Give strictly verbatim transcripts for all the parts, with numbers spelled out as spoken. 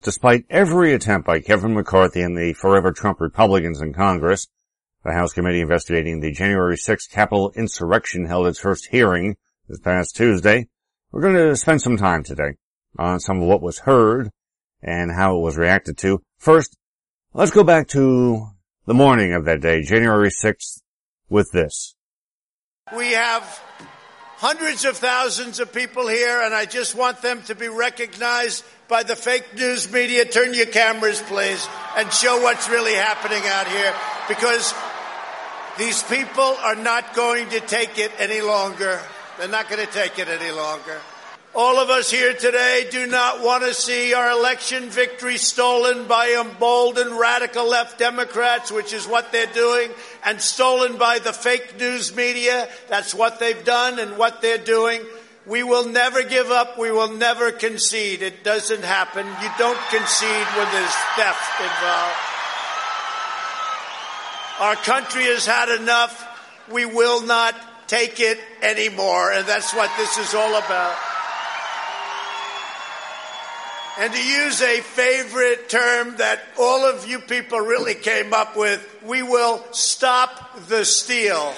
Despite every attempt by Kevin McCarthy and the forever Trump Republicans in Congress, the House committee investigating the January sixth Capitol insurrection held its first hearing this past Tuesday. We're going to spend some time today on some of what was heard and how it was reacted to. First, let's go back to the morning of that day, January sixth, with this. We have hundreds of thousands of people here, and I just want them to be recognized by the fake news media. Turn your cameras, please, and show what's really happening out here, because these people are not going to take it any longer. They're not going to take it any longer. All of us here today do not want to see our election victory stolen by emboldened radical left Democrats, which is what they're doing, and stolen by the fake news media. That's what they've done and what they're doing. We will never give up. We will never concede. It doesn't happen. You don't concede when there's theft involved. Our country has had enough. We will not take it anymore, and that's what this is all about. And to use a favorite term that all of you people really came up with, we will stop the steal.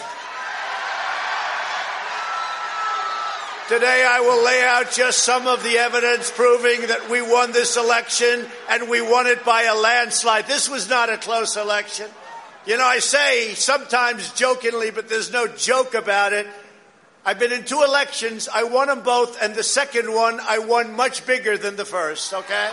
Today I will lay out just some of the evidence proving that we won this election, and we won it by a landslide. This was not a close election. You know, I say sometimes jokingly, but there's no joke about it. I've been in two elections. I won them both, and the second one I won much bigger than the first, okay?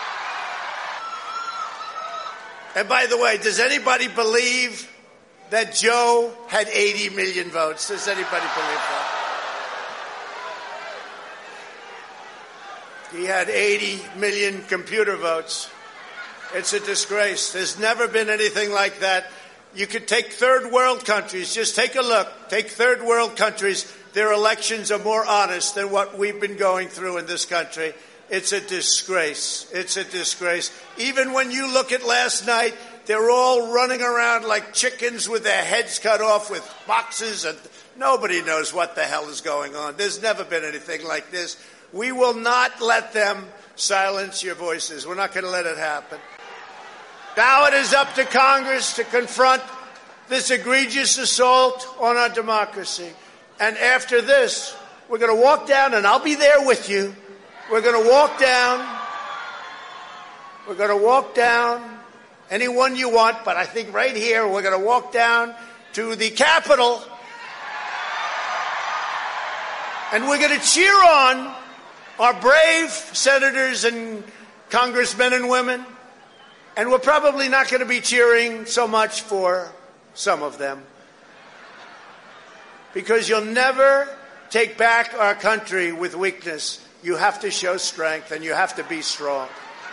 And by the way, does anybody believe that Joe had eighty million votes? Does anybody believe that? He had eighty million computer votes. It's a disgrace. There's never been anything like that. You could take third world countries. Just take a look. Take third world countries. Their elections are more honest than what we've been going through in this country. It's a disgrace. It's a disgrace. Even when you look at last night, they're all running around like chickens with their heads cut off with boxes, and nobody knows what the hell is going on. There's never been anything like this. We will not let them silence your voices. We're not going to let it happen. Now it is up to Congress to confront this egregious assault on our democracy. And after this, we're going to walk down, and I'll be there with you. We're going to walk down. We're going to walk down anyone you want, but I think right here we're going to walk down to the Capitol, and we're going to cheer on our brave senators and congressmen and women. And we're probably not going to be cheering so much for some of them, because you'll never take back our country with weakness. You have to show strength, and you have to be strong.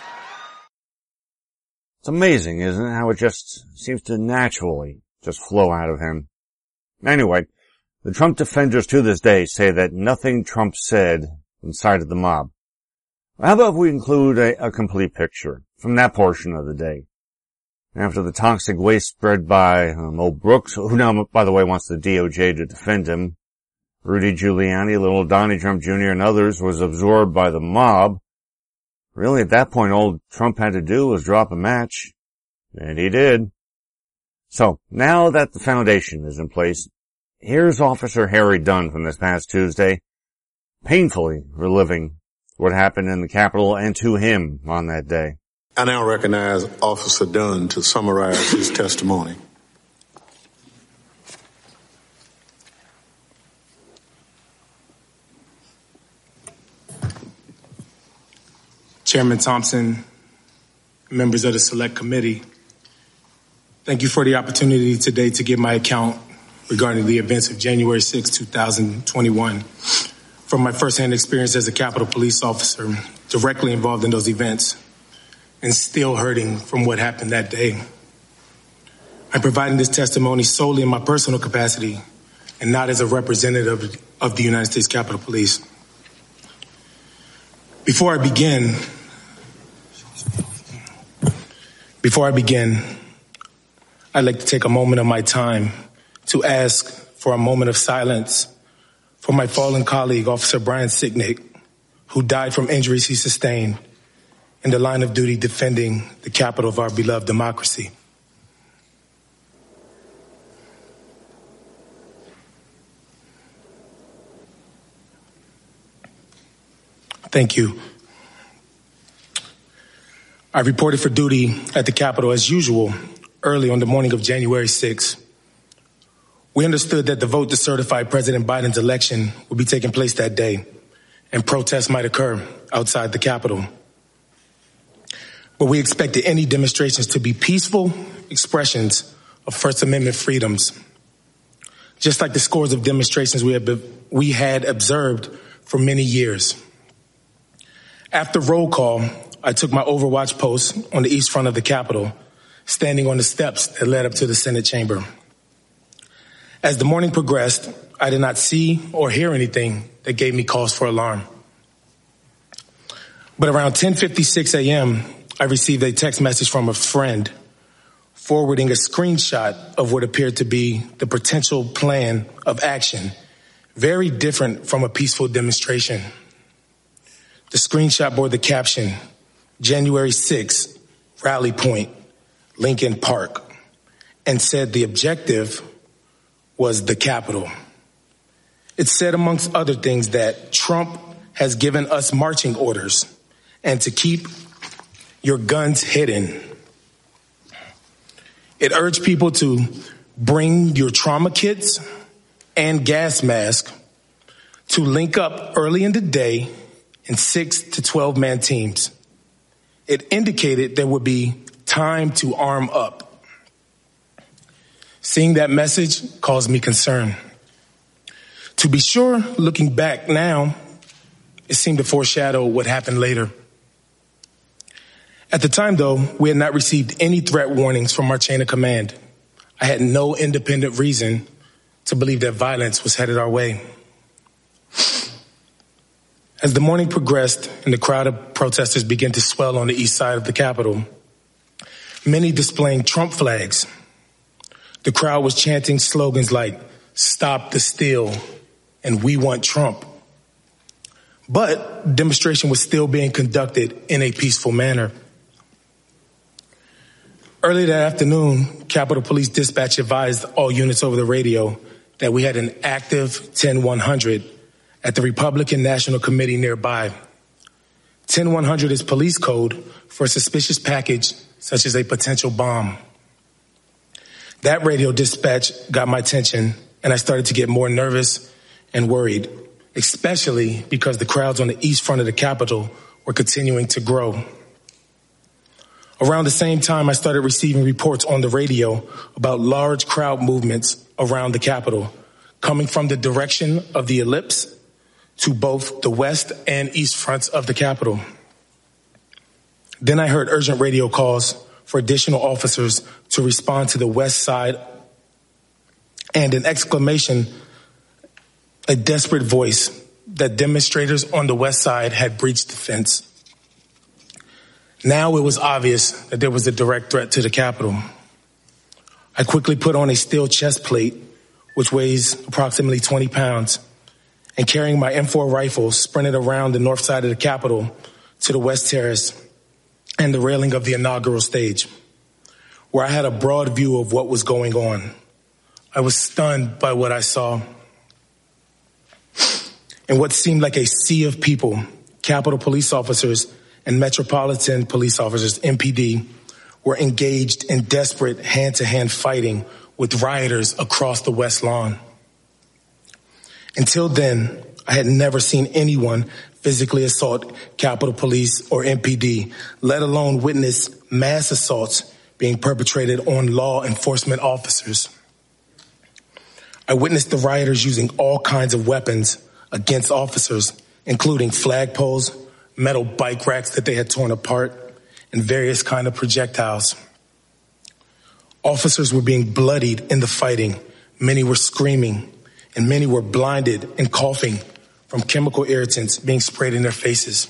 It's amazing, isn't it, how it just seems to naturally just flow out of him. Anyway, the Trump defenders to this day say that nothing Trump said incited the mob. How about if we include a, a complete picture from that portion of the day? After the toxic waste spread by um, Mo Brooks, who now, by the way, wants the D O J to defend him, Rudy Giuliani, little Donnie Trump Junior, and others, was absorbed by the mob. Really, at that point, all Trump had to do was drop a match. And he did. So, now that the foundation is in place, here's Officer Harry Dunn from this past Tuesday, painfully reliving what happened in the Capitol and to him on that day. I now recognize Officer Dunn to summarize his testimony. Chairman Thompson, members of the Select Committee, thank you for the opportunity today to give my account regarding the events of January sixth, two thousand twenty-one. From my firsthand experience as a Capitol Police officer directly involved in those events and still hurting from what happened that day. I'm providing this testimony solely in my personal capacity and not as a representative of the United States Capitol Police. Before I begin, before I begin, I'd like to take a moment of my time to ask for a moment of silence for my fallen colleague, Officer Brian Sicknick, who died from injuries he sustained in the line of duty defending the capital of our beloved democracy. Thank you. I reported for duty at the Capitol as usual early on the morning of January sixth. We understood that the vote to certify President Biden's election would be taking place that day, and protests might occur outside the Capitol. But we expected any demonstrations to be peaceful expressions of First Amendment freedoms, just like the scores of demonstrations we had, we had observed for many years. After roll call, I took my overwatch post on the east front of the Capitol, standing on the steps that led up to the Senate chamber. As the morning progressed, I did not see or hear anything that gave me cause for alarm. But around ten fifty-six a.m., I received a text message from a friend forwarding a screenshot of what appeared to be the potential plan of action, very different from a peaceful demonstration. The screenshot bore the caption, January sixth, Rally Point, Lincoln Park, and said the objective was the Capitol. It said, amongst other things, that Trump has given us marching orders and to keep your guns hidden. It urged people to bring your trauma kits and gas mask, to link up early in the day in six to twelve man teams. It indicated there would be time to arm up. Seeing that message caused me concern. To be sure, looking back now, it seemed to foreshadow what happened later. At the time, though, we had not received any threat warnings from our chain of command. I had no independent reason to believe that violence was headed our way. As the morning progressed and the crowd of protesters began to swell on the east side of the Capitol, many displaying Trump flags, the crowd was chanting slogans like, "Stop the steal," and "We want Trump." But demonstration was still being conducted in a peaceful manner. Early that afternoon, Capitol Police Dispatch advised all units over the radio that we had an active ten one hundred at the Republican National Committee nearby. ten one hundred is police code for a suspicious package such as a potential bomb. That radio dispatch got my attention, and I started to get more nervous and worried, especially because the crowds on the east front of the Capitol were continuing to grow. Around the same time, I started receiving reports on the radio about large crowd movements around the Capitol, coming from the direction of the ellipse to both the west and east fronts of the Capitol. Then I heard urgent radio calls for additional officers to respond to the west side, and an exclamation, a desperate voice, that demonstrators on the west side had breached the fence. Now it was obvious that there was a direct threat to the Capitol. I quickly put on a steel chest plate, which weighs approximately twenty pounds, and carrying my M four rifle, sprinted around the north side of the Capitol to the West Terrace and the railing of the inaugural stage, where I had a broad view of what was going on. I was stunned by what I saw. In what seemed like a sea of people, Capitol police officers and Metropolitan Police officers, M P D, were engaged in desperate hand-to-hand fighting with rioters across the West Lawn. Until then, I had never seen anyone physically assault Capitol Police or M P D, let alone witness mass assaults being perpetrated on law enforcement officers. I witnessed the rioters using all kinds of weapons against officers, including flagpoles, metal bike racks that they had torn apart, and various kinds of projectiles. Officers were being bloodied in the fighting. Many were screaming, and many were blinded and coughing from chemical irritants being sprayed in their faces.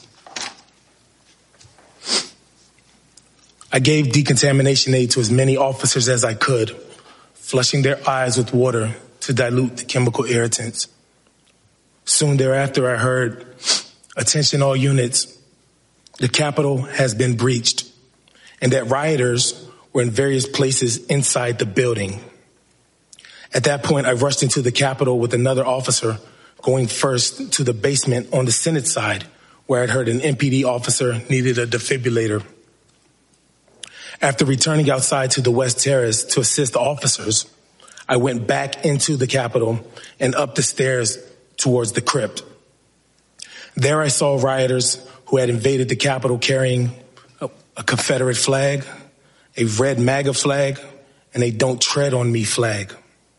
I gave decontamination aid to as many officers as I could, flushing their eyes with water to dilute the chemical irritants. Soon thereafter, I heard, "Attention all units, the Capitol has been breached and that rioters were in various places inside the building. At that point, I rushed into the Capitol with another officer, going first to the basement on the Senate side, where I'd heard an M P D officer needed a defibrillator. After returning outside to the West Terrace to assist the officers, I went back into the Capitol and up the stairs towards the crypt. There I saw rioters who had invaded the Capitol carrying a, a Confederate flag, a red MAGA flag, and a Don't Tread on Me flag.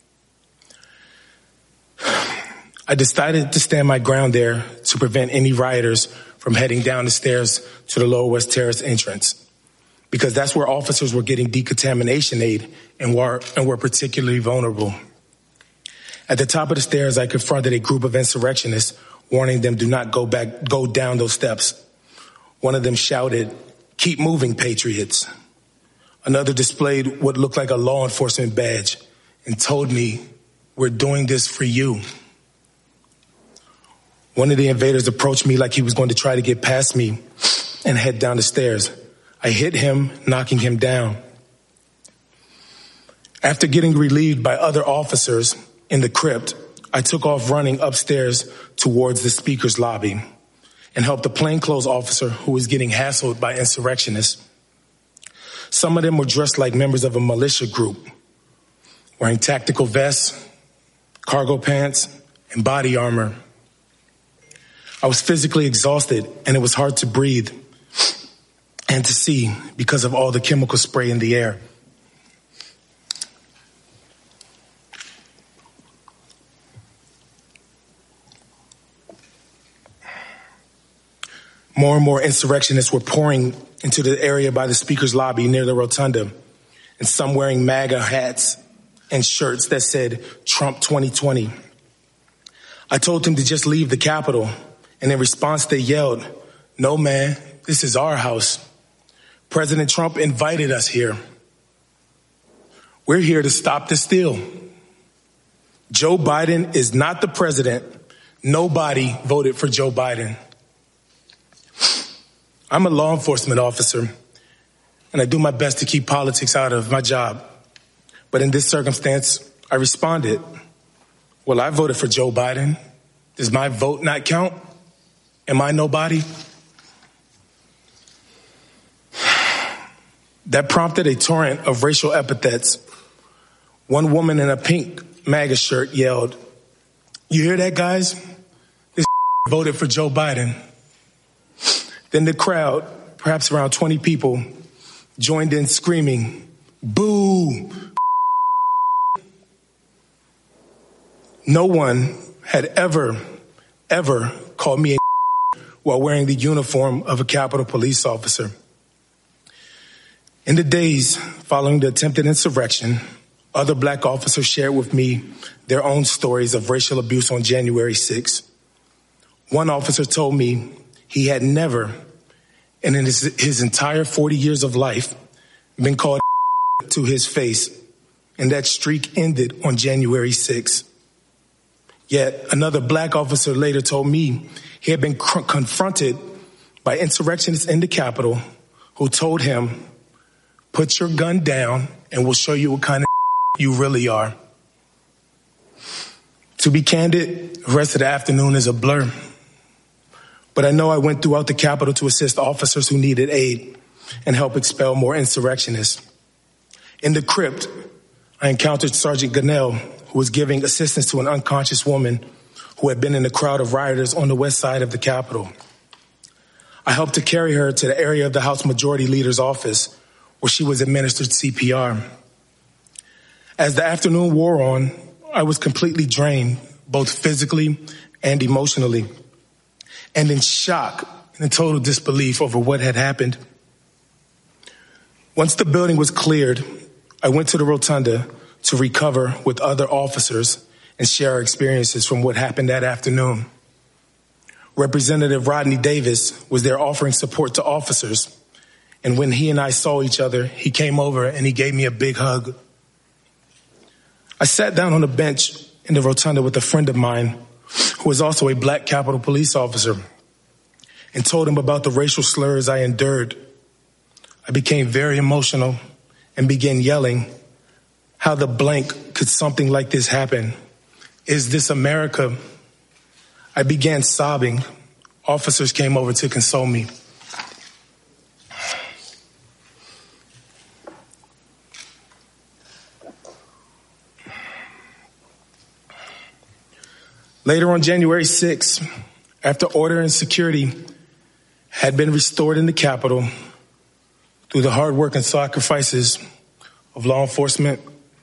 I decided to stand my ground there to prevent any rioters from heading down the stairs to the Lower West Terrace entrance, because that's where officers were getting decontamination aid and were, and were particularly vulnerable. At the top of the stairs, I confronted a group of insurrectionists, warning them do not go back, go down those steps. One of them shouted, "Keep moving, patriots." Another displayed what looked like a law enforcement badge and told me, "We're doing this for you." One of the invaders approached me like he was going to try to get past me and head down the stairs. I hit him, knocking him down. After getting relieved by other officers in the crypt, I took off running upstairs towards the speaker's lobby and helped a plainclothes officer who was getting hassled by insurrectionists. Some of them were dressed like members of a militia group, wearing tactical vests, cargo pants, and body armor. I was physically exhausted, and it was hard to breathe and to see because of all the chemical spray in the air. More and more insurrectionists were pouring into the area by the speaker's lobby near the rotunda, and some wearing MAGA hats and shirts that said Trump twenty twenty. I told them to just leave the Capitol, and in response they yelled, "No, man, this is our house. President Trump invited us here. We're here to stop the steal. Joe Biden is not the president. Nobody voted for Joe Biden." I'm a law enforcement officer, and I do my best to keep politics out of my job. But in this circumstance, I responded, "Well, I voted for Joe Biden. Does my vote not count? Am I nobody?" That prompted a torrent of racial epithets. One woman in a pink MAGA shirt yelled, "You hear that, guys? This voted for Joe Biden." Then the crowd, perhaps around twenty people, joined in screaming, "Boo!" No one had ever, ever called me a while wearing the uniform of a Capitol Police officer. In the days following the attempted insurrection, other black officers shared with me their own stories of racial abuse on January sixth. One officer told me he had never, and in his, his entire forty years of life, been called to his face, and that streak ended on January sixth. Yet another black officer later told me he had been cr- confronted by insurrectionists in the Capitol who told him, "Put your gun down and we'll show you what kind of you really are." To be candid, the rest of the afternoon is a blur. But I know I went throughout the Capitol to assist officers who needed aid and help expel more insurrectionists. In the crypt, I encountered Sergeant Gunnell, who was giving assistance to an unconscious woman who had been in a crowd of rioters on the west side of the Capitol. I helped to carry her to the area of the House Majority Leader's office, where she was administered C P R. As the afternoon wore on, I was completely drained, both physically and emotionally, and in shock and in total disbelief over what had happened. Once the building was cleared, I went to the rotunda to recover with other officers and share our experiences from what happened that afternoon. Representative Rodney Davis was there offering support to officers, and when he and I saw each other, he came over and he gave me a big hug. I sat down on a bench in the rotunda with a friend of mine who was also a black Capitol Police officer. and told him about the racial slurs I endured. I became very emotional and began yelling, "How the blank could something like this happen? Is this America?" I began sobbing. Officers came over to console me. Later on January sixth, after order and security had been restored in the Capitol through the hard work and sacrifices of law enforcement,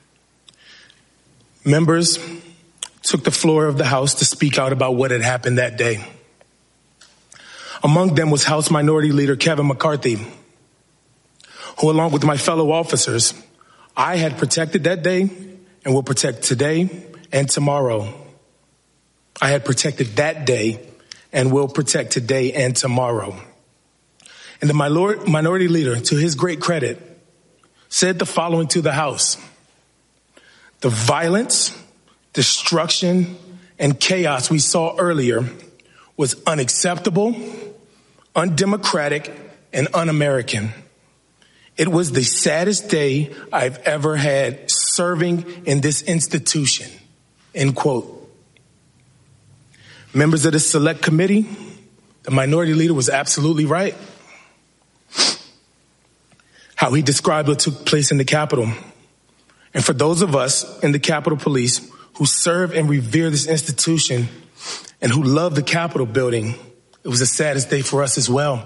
members took the floor of the House to speak out about what had happened that day. Among them was House Minority Leader Kevin McCarthy, who, along with my fellow officers, I had protected that day and will protect today and tomorrow. I had protected that day and will protect today and tomorrow. And the minority leader, to his great credit, said the following to the House: "The violence, destruction, and chaos we saw earlier was unacceptable, undemocratic, and un-American. It was the saddest day I've ever had serving in this institution," end quote. Members of the Select Committee, the minority leader was absolutely right. How he described what took place in the Capitol. And for those of us in the Capitol Police who serve and revere this institution and who love the Capitol building, it was the saddest day for us as well.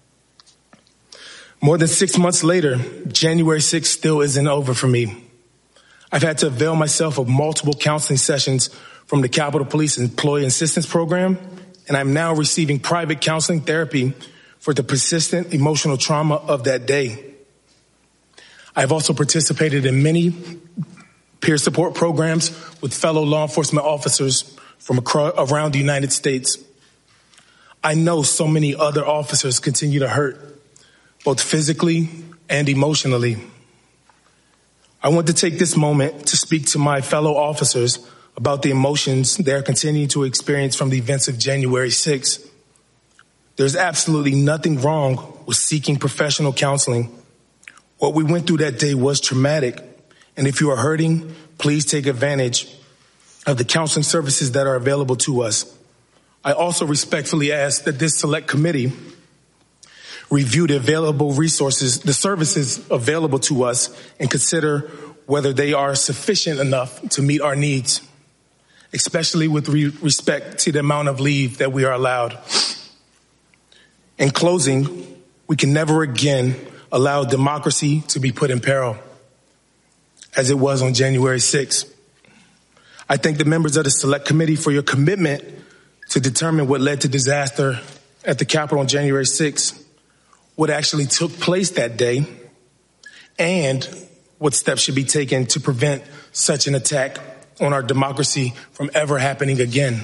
More than six months later, January sixth still isn't over for me. I've had to avail myself of multiple counseling sessions from the Capitol Police Employee Assistance Program, and I'm now receiving private counseling therapy for the persistent emotional trauma of that day. I've also participated in many peer support programs with fellow law enforcement officers from across, around the United States. I know so many other officers continue to hurt, both physically and emotionally. I want to take this moment to speak to my fellow officers about the emotions they are continuing to experience from the events of January sixth. There's absolutely nothing wrong with seeking professional counseling. What we went through that day was traumatic, and if you are hurting, please take advantage of the counseling services that are available to us. I also respectfully ask that this select committee review the available resources, the services available to us, and consider whether they are sufficient enough to meet our needs, especially with re- respect to the amount of leave that we are allowed. In closing, we can never again allow democracy to be put in peril, as it was on January sixth. I thank the members of the Select Committee for your commitment to determine what led to disaster at the Capitol on January sixth, what actually took place that day, and what steps should be taken to prevent such an attack on our democracy from ever happening again.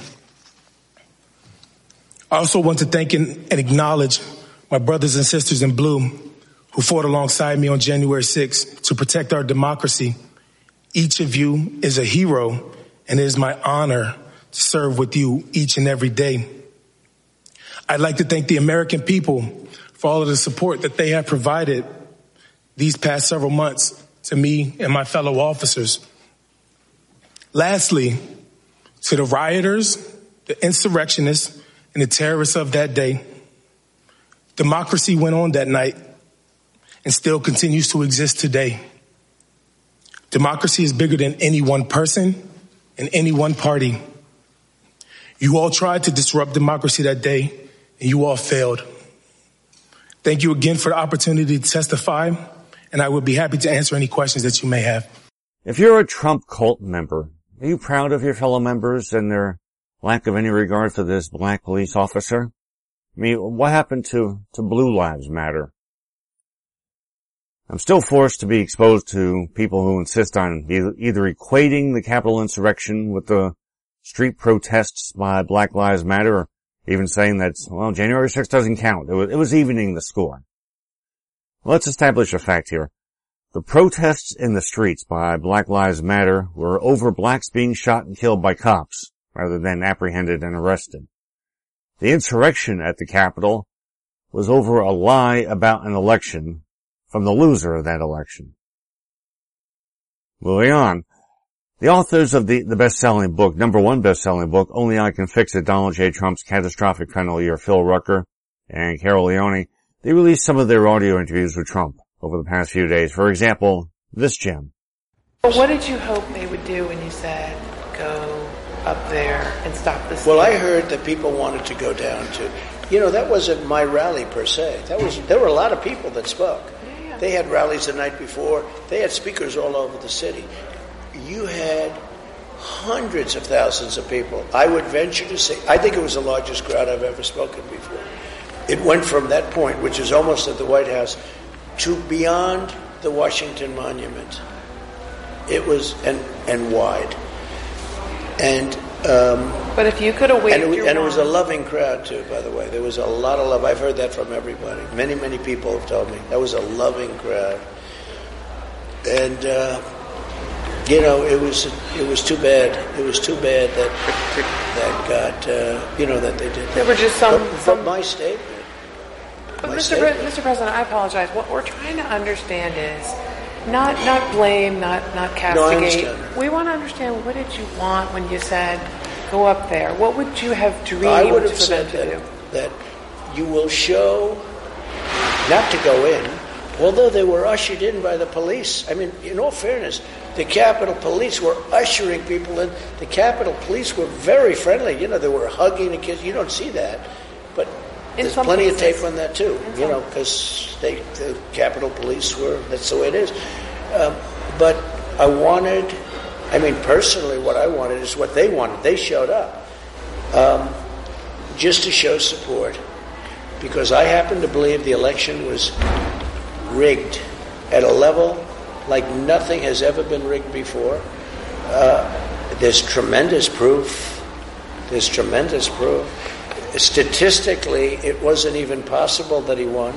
I also want to thank and acknowledge my brothers and sisters in blue who fought alongside me on January sixth to protect our democracy. Each of you is a hero, and it is my honor to serve with you each and every day. I'd like to thank the American people for all of the support that they have provided these past several months to me and my fellow officers. Lastly, to the rioters, the insurrectionists, and the terrorists of that day, democracy went on that night and still continues to exist today. Democracy is bigger than any one person and any one party. You all tried to disrupt democracy that day, and you all failed. Thank you again for the opportunity to testify, and I would be happy to answer any questions that you may have. If you're a Trump cult member, are you proud of your fellow members and their lack of any regard for this black police officer? I mean, what happened to, to Blue Lives Matter? I'm still forced to be exposed to people who insist on either equating the Capitol insurrection with the street protests by Black Lives Matter, or even saying that, well, January sixth doesn't count. It was, it was evening the score. Let's establish a fact here. The protests in the streets by Black Lives Matter were over blacks being shot and killed by cops, rather than apprehended and arrested. The insurrection at the Capitol was over a lie about an election from the loser of that election. Moving on. The authors of the, the best-selling book, number one best-selling book, Only I Can Fix It, Donald J. Trump's Catastrophic Criminal Year, Phil Rucker and Carol Leone, they released some of their audio interviews with Trump over the past few days. For example, this gem. What did you hope they would do when you said, go up there and stop this? Well, I heard that people wanted to go down to, you know, that wasn't my rally per se. That was, there were a lot of people that spoke. Yeah. They had rallies the night before. They had speakers all over the city. You had hundreds of thousands of people. I would venture to say, I think it was the largest crowd I've ever spoken before. It went from that point, which is almost at the White House, to beyond the Washington Monument. It was, and, and wide. And, um, but if you could have waited, and, it, your and it was a wand. loving crowd too, by the way. There was a lot of love. I've heard that from everybody. Many, many people have told me that was a loving crowd. And, uh, you know, it was it was too bad. It was too bad that that got uh, you know that they did. There were just some. But, some but my statement. But my Mister statement. Pre- Mister President, I apologize. What we're trying to understand is not not blame, not not castigate. No, I understand. We want to understand, what did you want when you said go up there? What would you have dreamed I would have for said them to that, do? that you will show not to go in, although they were ushered in by the police. I mean, in all fairness, the Capitol Police were ushering people in. The Capitol Police were very friendly. You know, they were hugging and kissing. You don't see that, but In there's some plenty places. of tape on that too. In You know, some. because they the Capitol Police were. That's the way it is. Um, but I wanted. I mean, personally, what I wanted is what they wanted. They showed up um, just to show support, because I happen to believe the election was rigged at a level like nothing has ever been rigged before. Uh, there's tremendous proof. There's tremendous proof. Statistically, it wasn't even possible that he won.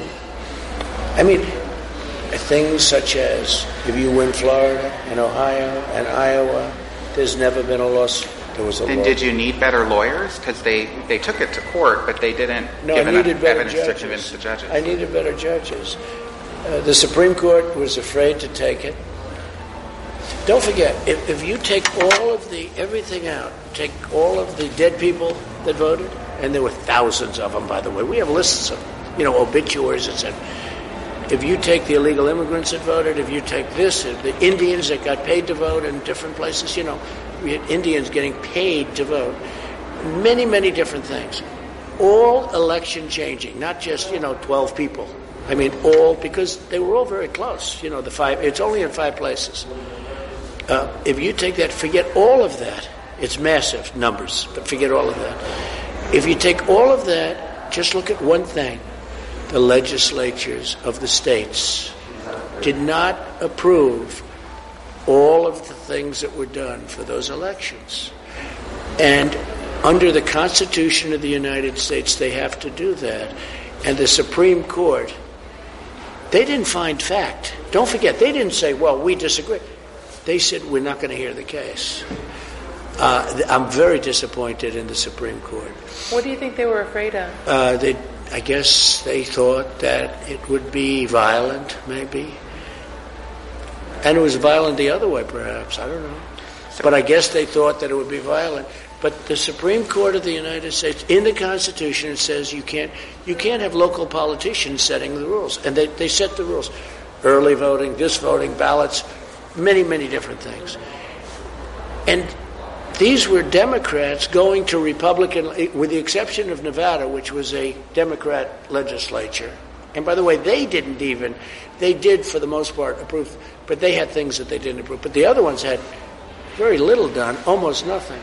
I mean, things such as if you win Florida and Ohio and Iowa, there's never been a loss. There was a And loss. did you need better lawyers? Because they, they took it to court, but they didn't No, give I enough needed better evidence judges. to convince the judges. I needed better judges. Uh, the Supreme Court was afraid to take it. Don't forget, if, if you take all of the, everything out, take all of the dead people that voted, and there were thousands of them, by the way. We have lists of, you know, obituaries, et cetera. If you take the illegal immigrants that voted, if you take this, if the Indians that got paid to vote in different places, you know, we had Indians getting paid to vote. Many, many different things. All election changing, not just, you know, twelve people. I mean, all, because they were all very close. You know, the five, it's only in five places. Uh, if you take that, forget all of that. It's massive numbers, but forget all of that. If you take all of that, just look at one thing. The legislatures of the states did not approve all of the things that were done for those elections. And under the Constitution of the United States, they have to do that. And the Supreme Court, they didn't find fact. Don't forget, they didn't say, well, we disagree. They said, we're not going to hear the case. Uh, I'm very disappointed in the Supreme Court. What do you think they were afraid of? Uh, they, I guess they thought that it would be violent, maybe. And it was violent the other way, perhaps. I don't know. But I guess they thought that it would be violent. But the Supreme Court of the United States, in the Constitution, it says you can't you can't have local politicians setting the rules. And they, they set the rules. Early voting, this voting, ballots, many, many different things. And these were Democrats going to Republican, with the exception of Nevada, which was a Democrat legislature. And by the way, they didn't even, they did for the most part approve, but they had things that they didn't approve. But the other ones had very little done, almost nothing.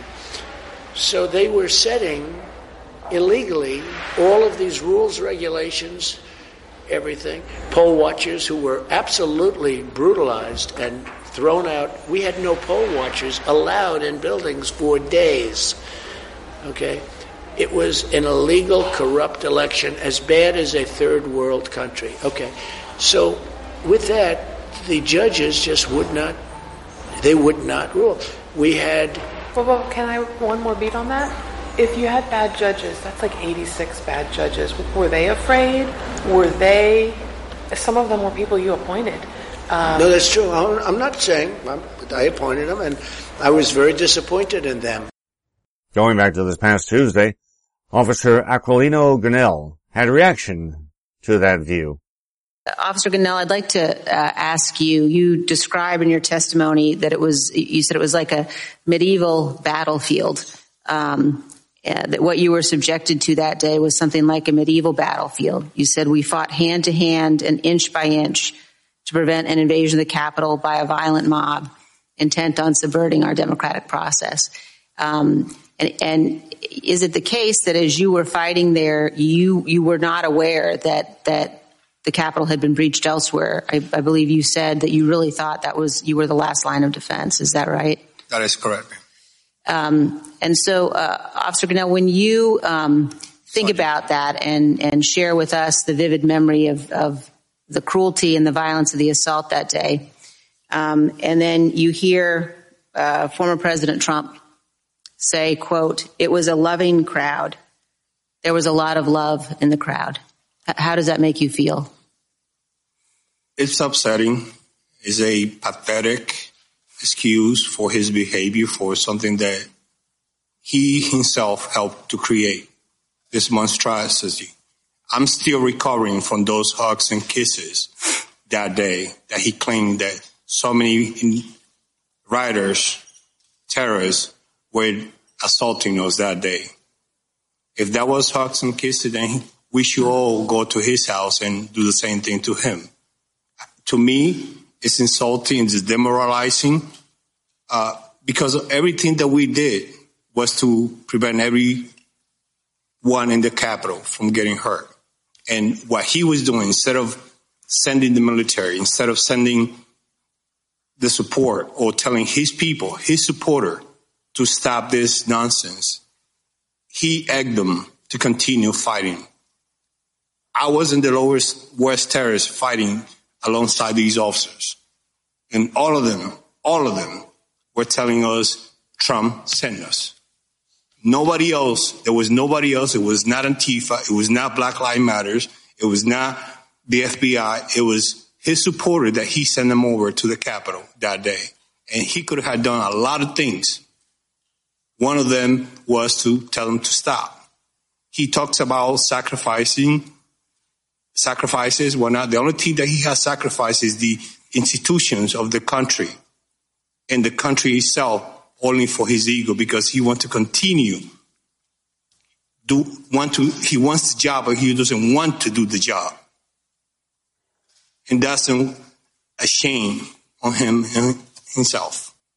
So they were setting illegally all of these rules, regulations, everything. Poll watchers who were absolutely brutalized and thrown out. We had no poll watchers allowed in buildings for days. Okay? It was an illegal, corrupt election, as bad as a third world country. Okay. So with that, the judges just would not, they would not rule. We had... Well, well, can I one more beat on that? if you had bad judges, that's like eighty-six bad judges. Were they afraid? Were they, some of them were people you appointed. Um, no, that's true. I'm not saying, I appointed them, and I was very disappointed in them. Going back to this past Tuesday, Officer Aquilino Gonell had a reaction to that view. Officer Gonell, I'd like to uh, ask you, you described in your testimony that it was, you said it was like a medieval battlefield. Um, uh, that what you were subjected to that day was something like a medieval battlefield. You said we fought hand to hand and inch by inch to prevent an invasion of the Capitol by a violent mob intent on subverting our democratic process. Um, and, and is it the case that as you were fighting there, you you were not aware that that the Capitol had been breached elsewhere? I, I believe you said that you really thought that was you were the last line of defense. Is that right? That is correct. Um, and so, uh, Officer Gonell, when you um, think Sorry. about that and and share with us the vivid memory of, of the cruelty and the violence of the assault that day, um, and then you hear uh, former President Trump say, quote, "It was a loving crowd. There was a lot of love in the crowd." How does that make you feel? It's upsetting. It's a pathetic excuse for his behavior for something that he himself helped to create, this monstrosity. I'm still recovering from those hugs and kisses that day that he claimed that so many rioters, terrorists, were assaulting us that day. If that was hugs and kisses, then we should all go to his house and do the same thing to him. To me, it's insulting, it's demoralizing, uh, because everything that we did was to prevent everyone in the Capitol from getting hurt. And what he was doing, instead of sending the military, instead of sending the support or telling his people, his supporter, to stop this nonsense, he egged them to continue fighting. I was in the Lower West Terrace fighting alongside these officers. And all of them, all of them were telling us, Trump sent us. Nobody else, there was nobody else. It was not Antifa. It was not Black Lives Matter. It was not the F B I. It was his supporter that he sent them over to the Capitol that day. And he could have done a lot of things. One of them was to tell them to stop. He talks about sacrificing sacrifices. Well, not the only thing that he has sacrificed is the institutions of the country and the country itself, only for his ego, because he wants to continue. Do want to? He wants the job, but he doesn't want to do the job, and that's a shame on him himself.